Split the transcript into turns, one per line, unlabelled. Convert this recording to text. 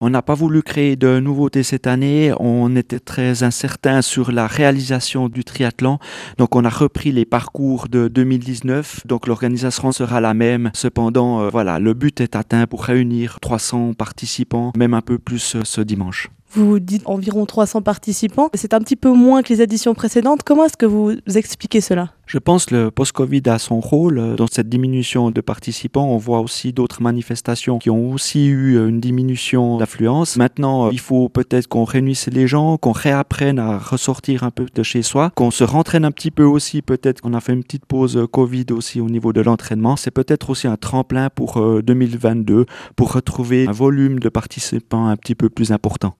On n'a pas voulu créer de nouveautés cette année. On était très incertain sur la réalisation du triathlon. Donc, on a repris les parcours de 2019. Donc, l'organisation sera la même. Cependant, voilà, le but est atteint pour réunir 300 participants, même un peu plus ce dimanche.
Vous dites environ 300 participants. C'est un petit peu moins que les éditions précédentes. Comment est-ce que vous expliquez cela?
Je pense que le post-Covid a son rôle dans cette diminution de participants. On voit aussi d'autres manifestations qui ont aussi eu une diminution d'affluence. Maintenant, il faut peut-être qu'on réunisse les gens, qu'on réapprenne à ressortir un peu de chez soi, qu'on se rentraîne un petit peu aussi. Peut-être qu'on a fait une petite pause Covid aussi au niveau de l'entraînement. C'est peut-être aussi un tremplin pour 2022 pour retrouver un volume de participants un petit peu plus important.